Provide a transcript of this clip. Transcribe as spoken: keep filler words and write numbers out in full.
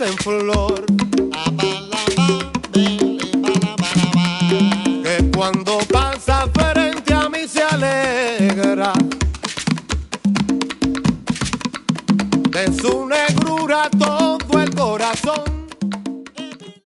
en flor. Que cuando pasa frente a mí se alegra de su negrura todo el corazón.